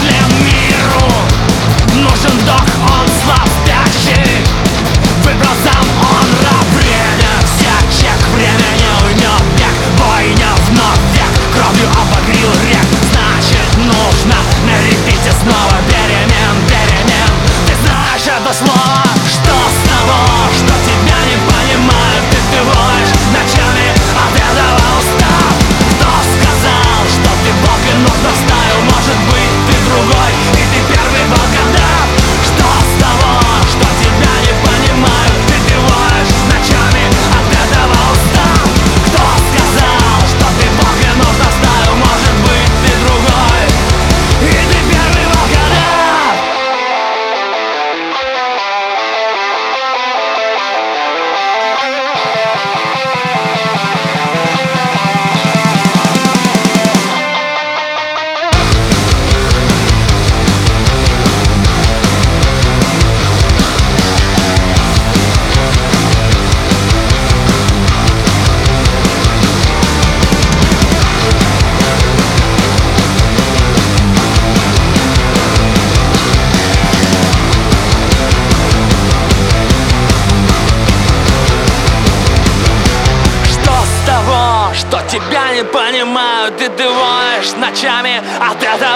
Если миру нужен док, он слаб спящий. Выбрал сам он раб. Время всячек, время не уймет век. Бойня вновь век, кровью обогрел рек. Значит, нужно на репите снова перемен, перемен. Ты знаешь это слово? Что с того, что тебя не понимают? Ты воешь ночами от этого устав. Кто сказал, что ты бог и нужно в стаю? Может быть, ты другой, и ты первый волкодав. Что с того, что тебя не понимают? Ты воешь ночами от этого устав. Кто сказал, что ты бог и нужно в стаю? Может быть, ты другой, и ты первый волкодав. Что с того, что тебя не понимают? Ты воешь ночами от этого